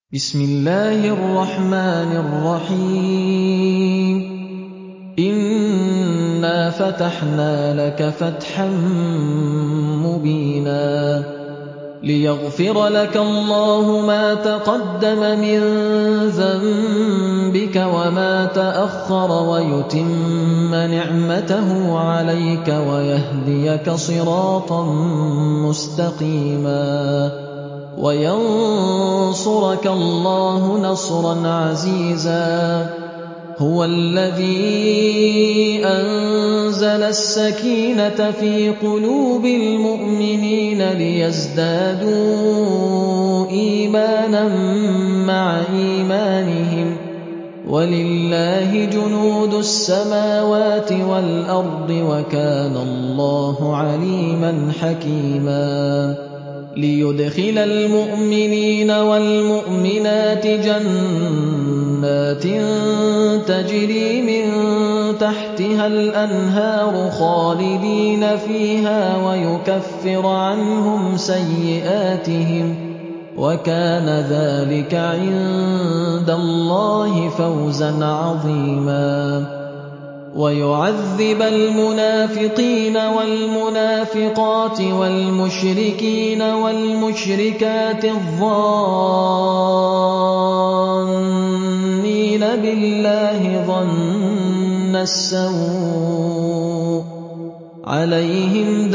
بسم الله الرحمن الرحيم إنا فتحنا لك فتحا مبينا ليغفر لك الله ما تقدم من ذنبك وما تأخر ويتم نعمته عليك ويهديك صراطا مستقيما وينصرك الله نصرا عزيزا هو الذي أنزل السكينة في قلوب المؤمنين ليزدادوا إيمانا مع إيمانهم ولله جنود السماوات والأرض وكان الله عليما حكيما ليدخل المؤمنين والمؤمنات جنات تجري من تحتها الأنهار خالدين فيها ويكفر عنهم سيئاتهم وكان ذلك عند الله فوزا عظيما ويعذب المنافقين والمنافقات والمشركين والمشركات الظانين بالله ظن السوء عليهم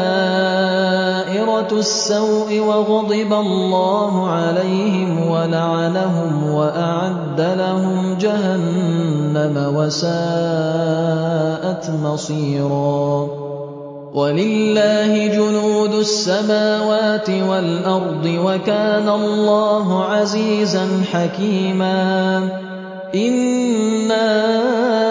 دائرة السوء وغضب الله عليهم ولعنهم وأعد لهم جهنم وساءت مصيرا ولله جنود السماوات والأرض وكان الله عزيزا حكيما إنا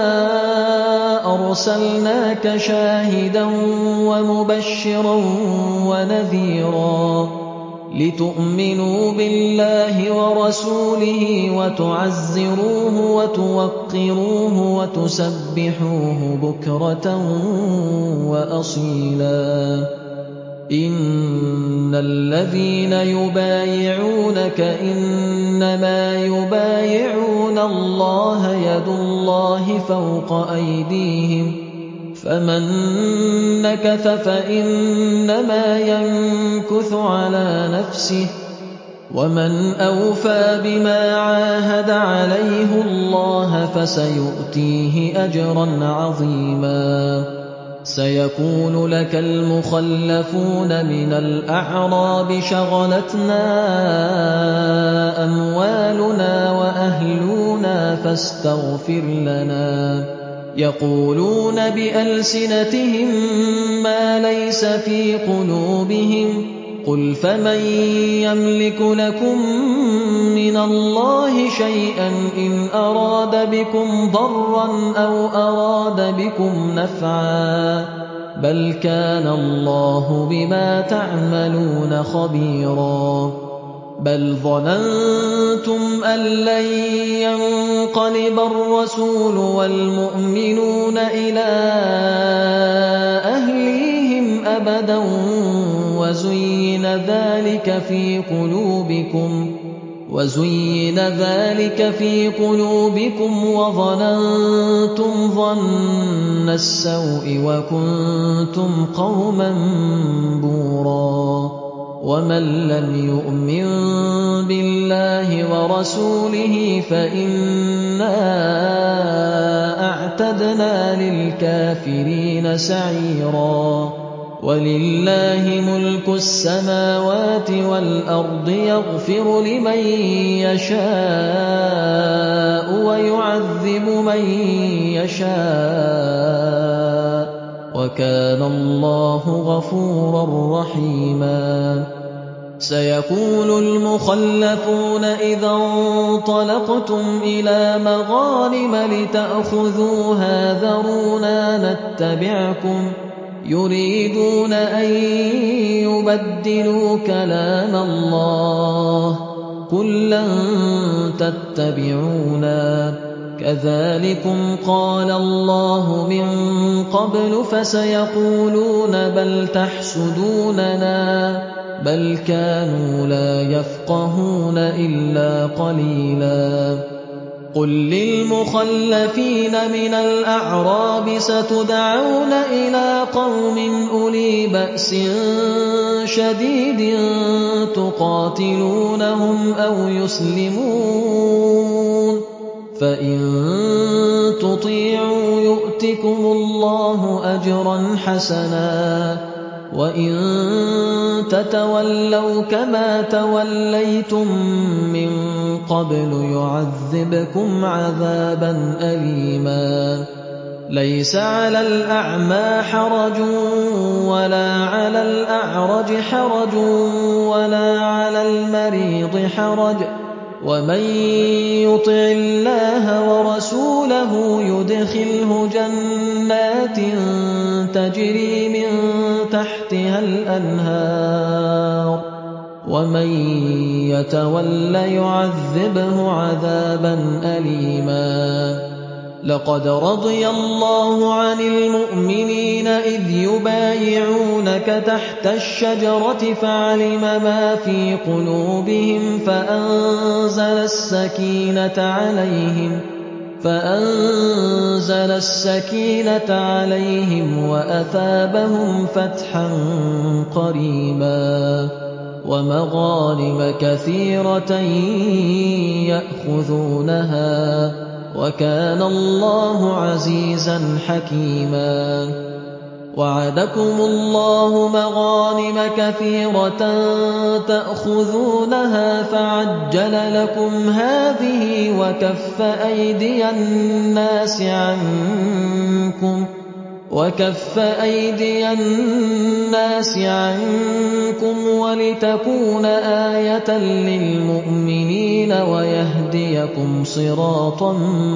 أرسلناك شاهدا ومبشرا ونذيرا لتؤمنوا بالله ورسوله وتعزروه وتوقروه وتسبحوه بكرة وأصيلا إن الذين يبايعونك إنما يبايعون الله يد الله فوق أيديهم فمن نكث فإنما ينكث على نفسه ومن أوفى بما عاهد عليه الله فسيؤتيه أجرا عظيما سيقول لك المخلفون من الأعراب شغلتنا أموالنا وأهلنا فاستغفر لنا يقولون بألسنتهم ما ليس في قلوبهم قل فمن يملك لكم من الله شيئا إن أراد بكم ضرا أو أراد بكم نفعا بل كان الله بما تعملون خبيرا بل ظننتم أن لن ينقلب الرسول والمؤمنون إلى أهليهم أبدا وزين ذلك في قلوبكم وظننتم ظن السوء وكنتم قوما بورا ومن لم يؤمن بالله ورسوله فإنا أعتدنا للكافرين سعيرا ولله ملك السماوات والأرض يغفر لمن يشاء ويعذب من يشاء وكان الله غفورا رحيما سيقول المخلفون إذا انطلقتم إلى مغانم لتأخذوها ذرونا نتبعكم يريدون أن يبدلوا كلام الله قل لن تتبعونا كذلكم قال الله من قبل فسيقولون بل تحسدوننا بل كانوا لا يفقهون إلا قليلا قل للمخلفين من الأعراب ستدعون إلى قوم أولي بأس شديد تقاتلونهم أو يسلمون فإن تطيعوا يؤتكم الله أجرا حسنا وإن تتولوا كما توليتم من قبل يعذبكم عذابا أليما ليس على الأعمى حرج ولا على الأعرج حرج ولا على المريض حرج ومن يطع الله ورسوله يدخله جنات تجري من تحتها الأنهار ومن يتول يعذبه عذابا أليما لقد رضي الله عن المؤمنين إذ يبايعونك تحت الشجرة فعلم ما في قلوبهم فأنزل السكينة عليهم وأثابهم فتحا قريبا ومغانم كثيرة يأخذونها وكان الله عزيزا حكيما وعدكم الله مغانم كثيرة تأخذونها فعجل لكم هذه وكف أيدي الناس عنكم ولتكون آية للمؤمنين ويهديكم صراطا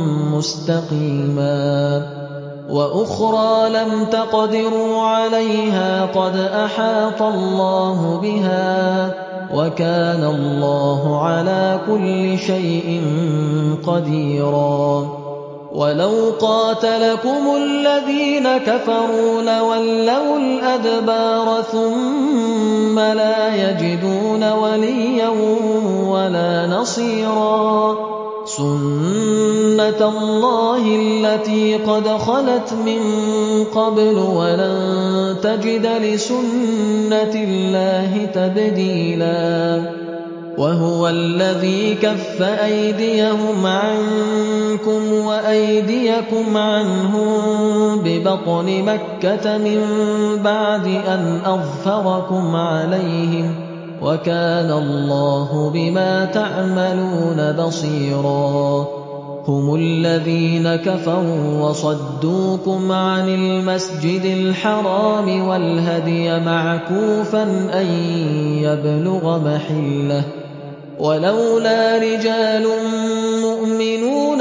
مستقيما وأخرى لم تقدروا عليها قد أحاط الله بها وكان الله على كل شيء قديرا ولو قاتلكم الذين كفروا لولوا الأدبار ثم لا يجدون وليا ولا نصيرا سنة الله التي قد خلت من قبل ولن تجد لسنة الله تبديلا وهو الذي كف أيديهم عنكم وأيديكم عنهم ببطن مكة من بعد أن أظفركم عليهم وكان الله بما تعملون بصيرا هم الذين كفروا وصدوكم عن المسجد الحرام والهدي معكوفا أن يبلغ محله ولولا رجال مؤمنون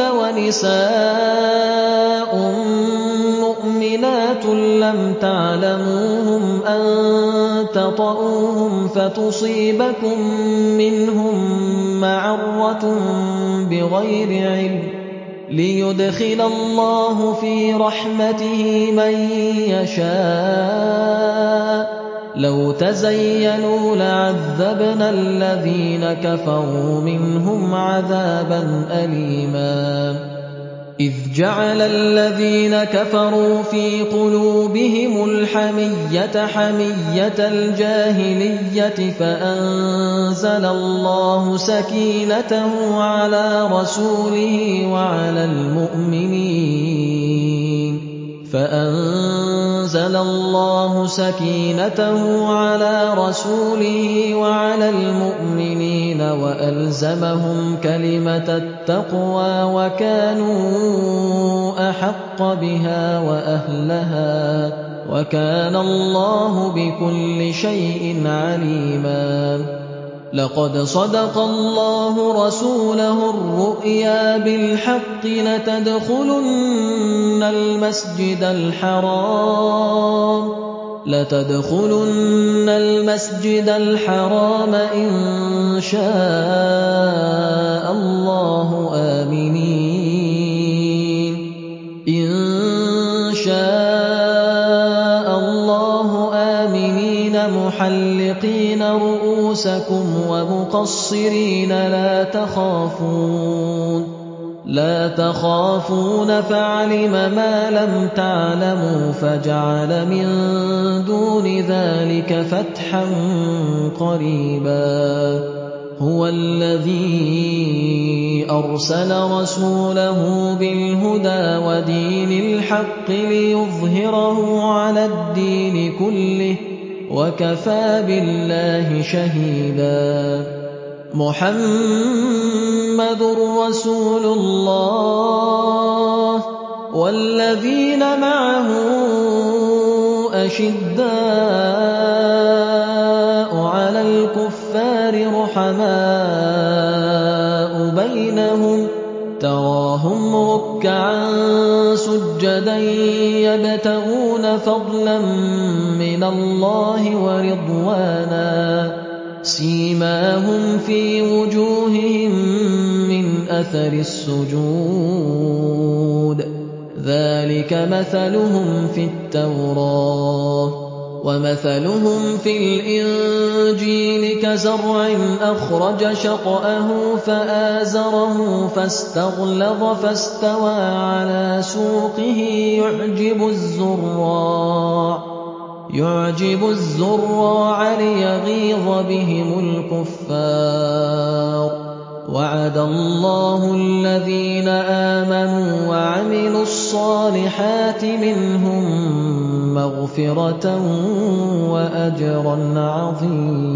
ونساء مؤمنات لم تعلموهم أن تطؤوهم فتصيبكم منهم معرة بغير علم ليدخل الله في رحمته من يشاء لو تزينوا لعذبنا الذين كفروا منهم عذابا أليما إذ جعل الذين كفروا في قلوبهم الحمية حمية الجاهلية فأنزل الله سكينته على رسوله وعلى المؤمنين وألزمهم كلمة التقوى وكانوا أحق بها وأهلها وكان الله بكل شيء عليما لقد صدق الله رسوله الرؤيا بالحق لتدخلن المسجد الحرام إن شاء الله آمنين محلقين رؤوسكم ومقصرين لا تخافون فعلم ما لم تعلموا فجعل من دون ذلك فتحا قريبا هو الذي أرسل رسوله بالهدى ودين الحق ليظهره على الدين كله وكفى بالله شهيدا محمد رسول الله والذين معه أشداء على الكفار رحماء بينهم تراهم ركعا سجدا يبتغون فضلا من الله ورضوانا سيماهم في وجوههم من أثر السجود ذلك مثلهم في التوراة ومثلهم في الإنجيل كزرع أخرج شطأه فآزره فاستغلظ فاستوى على سوقه يعجب الزراع ليغيظ بهم الكفار وعد الله الذين آمنوا وعملوا الصالحات منهم مغفرة وأجرا عظيما